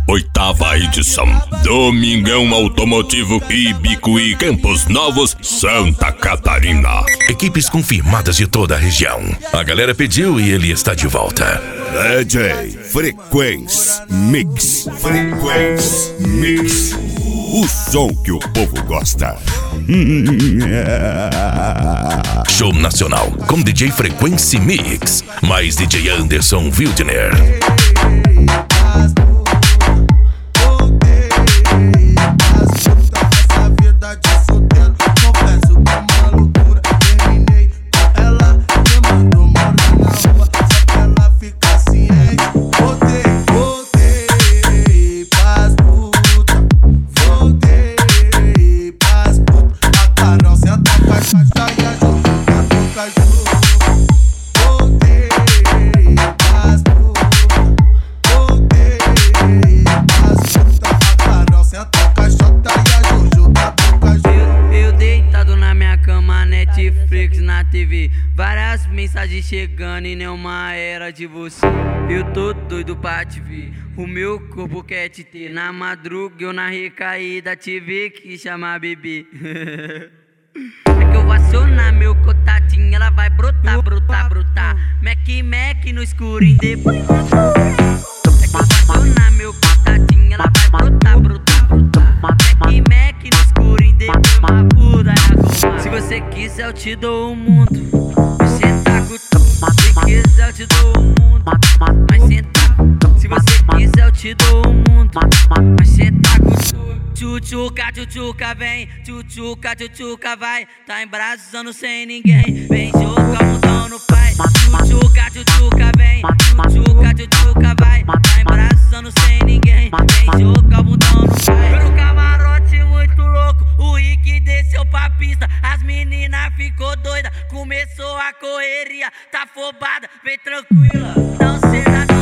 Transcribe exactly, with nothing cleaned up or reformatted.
Oitava edição. Domingão Automotivo Ibicuí, Campos Novos, Santa Catarina. Equipes confirmadas de toda a região. A galera pediu e ele está de volta. D J Frequência Mix. Frequência Mix. O som que o povo gosta. Show nacional com D J Frequência Mix. Mais D J Anderson Wildner. Netflix na T V, várias mensagens chegando e nenhuma era de você. Eu tô doido pra te ver, o meu corpo quer te ter. Na madruga eu na recaída tive que chamar bebê. É que eu vou acionar meu contatinho, ela vai brotar, brotar, brotar. Mac, Mac no escurinho depois. É que eu vou acionar meu contatinho, ela vai brotar, brotar, brotar. Mac, Mac no escurinho depois uma puta. Se você quiser eu te dou o mundo, mas senta com tudo. Se quiser eu te dou o mundo, mas senta. Se você quiser eu te dou o mundo, mas senta com tudo. Tchutchuca, tchutchuca vem, tchutchuca, tchutchuca vai. Tá embraçando sem ninguém, vem jogar o mundão no pai. Tchutchuca, tchutchuca vem, tchutchuca, tchutchuca vai. Tá embraçando sem ninguém, vem jogar o mundão no pai. Eu no camarote muito louco, o Rick desceu pra pista. As meninas ficou doida, começou a correria. Tá afobada, vem tranquila, não será.